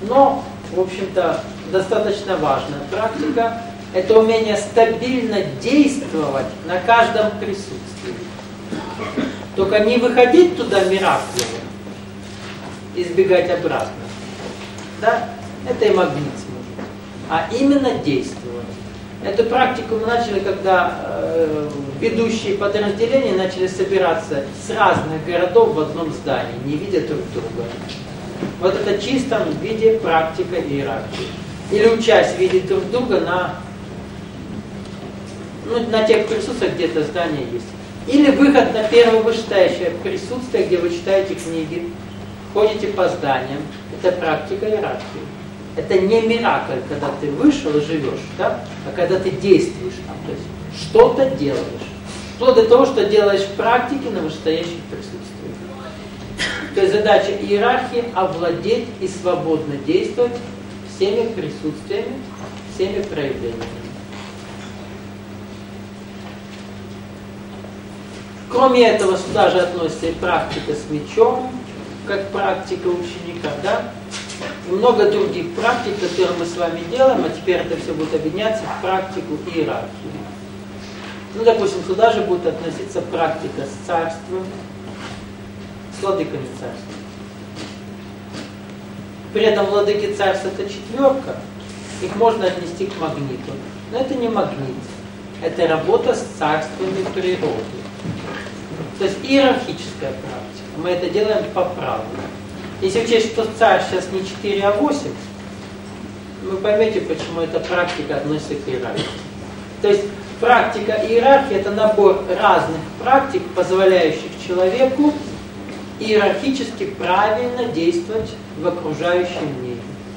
Но, в общем-то, достаточно важная практика – это умение стабильно действовать на каждом присутствии. Только не выходить туда мираклово, избегать обратно. Да? Это и магнитизм. А именно действовать. Эту практику мы начали, когда ведущие подразделения начали собираться с разных городов в одном здании, не видя друг друга. Вот это в чистом виде практика иерархии. Или учась видеть друг друга на тех присутствиях, где это здание есть. Или выход на первое вышестоящее присутствие, где вы читаете книги, ходите по зданиям. Это практика иерархии. Это не миракль, когда ты вышел и живешь, да? А когда ты действуешь там, то есть что-то делаешь. Вплоть до того, что делаешь практики на вышестоящих присутствиях. То есть задача иерархии – овладеть и свободно действовать всеми присутствиями, всеми проявлениями. Кроме этого, сюда же относится и практика с мечом, как практика ученика, да? И много других практик, которые мы с вами делаем, а теперь это все будет объединяться в практику иерархии. Ну, допустим, сюда же будет относиться практика с царством, с владыками царства. При этом владыки царства это четверка, их можно отнести к магниту. Но это не магнит, это работа с царствами природы. То есть иерархическая практика. Мы это делаем по праву. Если учесть, что царь сейчас не 4, а 8, вы поймете, почему эта практика относится к иерархии. То есть практика иерархии – это набор разных практик, позволяющих человеку иерархически правильно действовать в окружающем мире.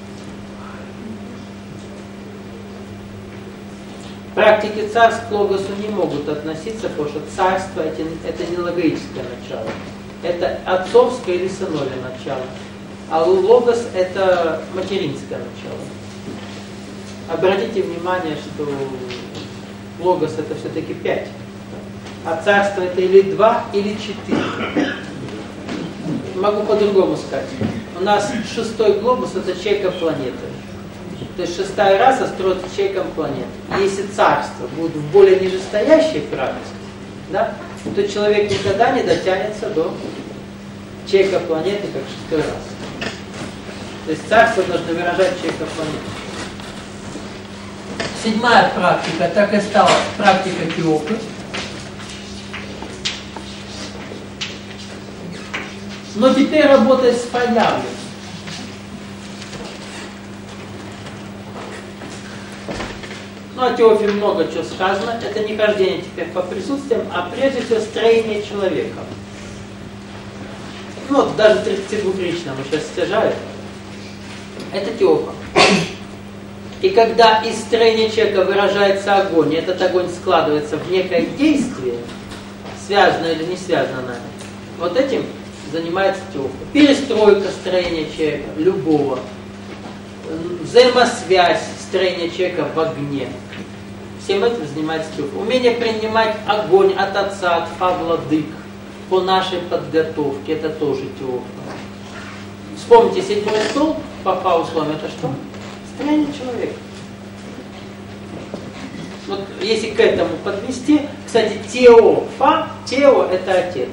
Практики царств к логосу не могут относиться, потому что царство – это не логическое начало. Это отцовское или сыновье начало. А логос – это материнское начало. Обратите внимание, что логос – это все-таки 5. А царство – это или 2, или 4. Могу по-другому сказать. У нас 6-й глобус – это ячейка планеты. То есть 6-я раса строится ячейком планеты. И если царство будет в более нижестоящей практике, да, то человек никогда не дотянется до ячейка планеты как 6-й расы. То есть царство должно выражать ячейка планеты. 7-я практика так и стала практика Киопы. Но теперь работает с проявленным. Ну, о Теофе много чего сказано. Это не хождение теперь по присутствиям, а прежде всего строение человека. Ну, вот даже 32-ричному сейчас стяжают. Это Теофа. И когда из строения человека выражается огонь, и этот огонь складывается в некое действие, связанное или не связанное нами, вот этим занимается Теофа. Перестройка строения человека, любого. Взаимосвязь строения человека в огне. Всем этим занимается Теофа. Умение принимать огонь от отца, от владык по нашей подготовке, это тоже Теофа. Вспомните, 7-й стол по условиям, это что? Строение человека. Вот если к этому подвести, кстати, Теофа, Тео это отец.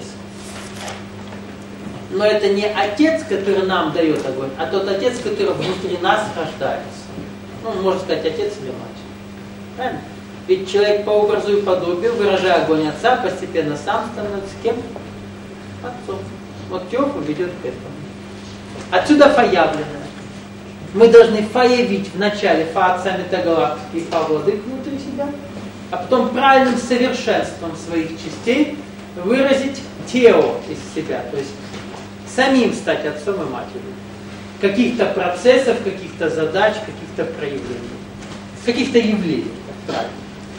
Но это не отец, который нам дает огонь, а тот отец, который внутри нас рождается. Ну, можно сказать, отец или мать. Правильно? Ведь человек по образу и подобию, выражая огонь отца, постепенно сам становится кем? Отцом. Вот Теофа ведет к этому. Отсюда фаявленное. Мы должны фаявить вначале фа отца метагалактики и фа владык внутри себя, а потом правильным совершенством своих частей выразить тео из себя, то есть самим стать отцом и матерью. Каких-то процессов, каких-то задач, каких-то проявлений, каких-то явлений, как правильно.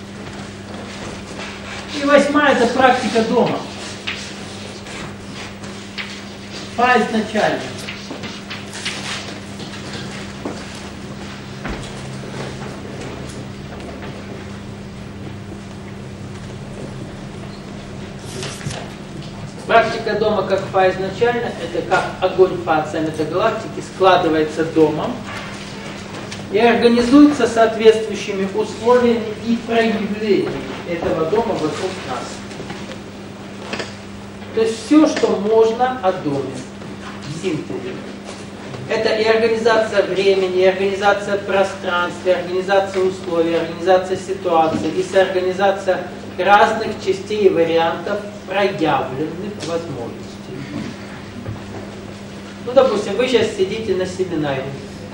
И 8-я это практика дома. Фа изначально. Практика практика дома как фа изначально, это как огонь фа от метагалактики складывается домом и организуется соответствующими условиями и проявлениями этого дома вокруг нас. То есть все, что можно о доме в синтезе. Это и организация времени, и организация пространства, и организация условий, и организация ситуации, и соорганизация разных частей и вариантов проявленных возможностей. Ну, допустим, вы сейчас сидите на семинаре.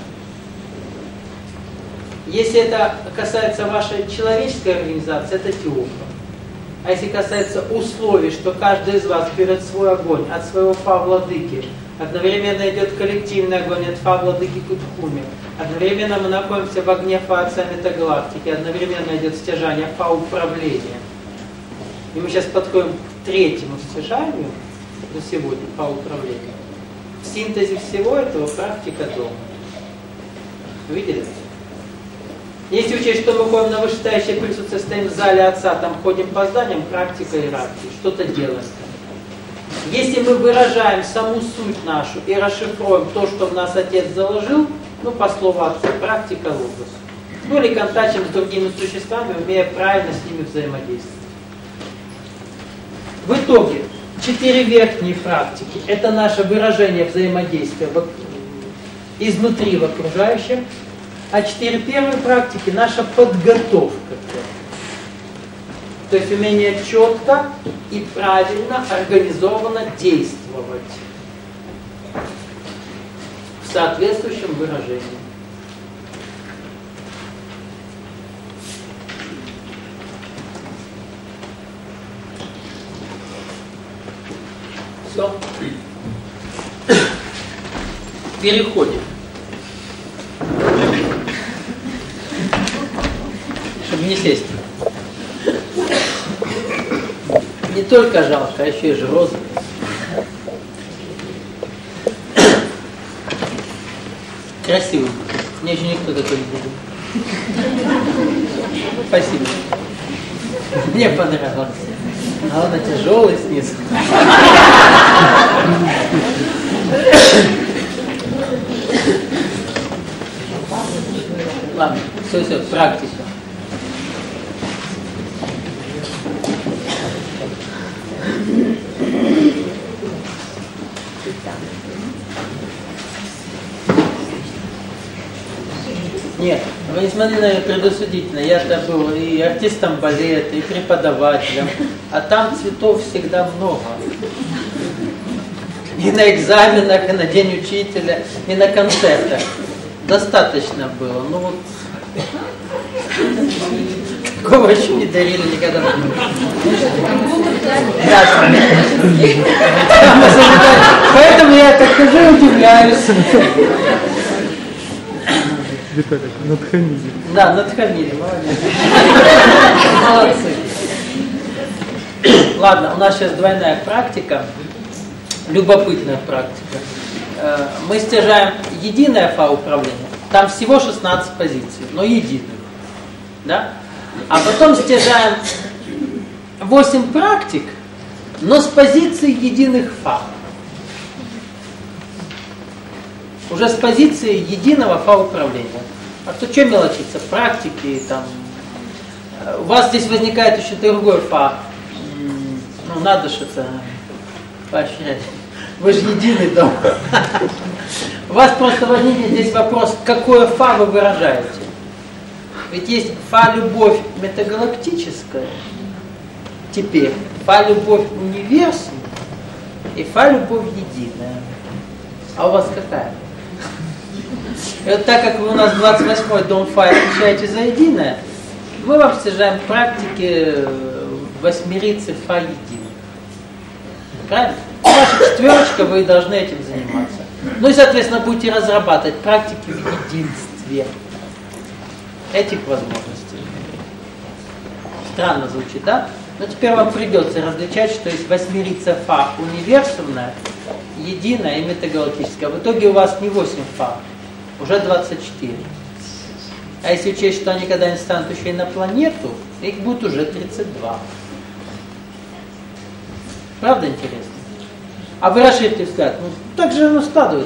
Если это касается вашей человеческой организации, это теория. А если касается условий, что каждый из вас берет свой огонь от своего фа-владыки, одновременно идет коллективный огонь от фа-владыки Кудхуми, одновременно мы находимся в огне фа-отца метагалактики, одновременно идет стяжание фа-управления. И мы сейчас подходим к третьему стяжанию на сегодня, фа-управления. В синтезе всего этого практика дома. Видели? Если учесть, что мы ходим на вышестоящее присутствие, стоим в зале отца, там ходим по зданиям, практика иерархии, что-то делаем. Если мы выражаем саму суть нашу и расшифруем то, что в нас отец заложил, ну, по слову отца, практика логос. Ну, или контактим с другими существами, умея правильно с ними взаимодействовать. В итоге, 4 верхние практики – это наше выражение взаимодействия изнутри в окружающем, а 4 первые практики – наша подготовка к этому. То есть умение четко и правильно, организованно действовать в соответствующем выражении. Все. Переходим. Чтобы не сесть. Не только жалко, а еще и же розы. Красивый. Мне еще никто такой не видел. Спасибо. Мне понравилось. А он тяжелый снизу. Ладно, все, практика. Нет, вы не смотрели на меня предосудительно. Я-то был и артистом балета, и преподавателем. А там цветов всегда много. И на экзаменах, и на день учителя, и на концертах. Достаточно было. Ну вот, такого еще не дарили никогда. Поэтому я так хожу и удивляюсь. Виталик, надхамили. Да, надхамили, молодец. Молодцы. Ладно, у нас сейчас двойная практика, любопытная практика. Мы стяжаем единое фа-управление, там всего 16 позиций, но единых. Да? А потом стяжаем 8 практик, но с позиции единых фа. Уже с позиции единого фа-управления. А то что мелочиться? Практики, там. У вас здесь возникает еще другой фа. Ну, надо что-то поощрять. Вы же единый дом. У вас просто возникнет здесь вопрос, какое фа вы выражаете. Ведь есть фа-любовь метагалактическая, теперь фа-любовь универсум и фа-любовь единая. А у вас какая? И вот так как вы у нас 28-й дом фа отвечаете за единое, мы вам стяжаем практики восьмерицы фа единых. Правильно? Ваша четверочка, вы должны этим заниматься. Ну и, соответственно, будете разрабатывать практики в единстве этих возможностей. Странно звучит, да? Но теперь вам придется различать, что есть восьмерица фа универсумная, единая и метагалактическая. В итоге у вас не 8 фа, уже 24. А если учесть, что они когда-нибудь станут еще и на планету, их будет уже 32. Правда интересно? А вы расширите взгляд. Ну, так же оно складывается.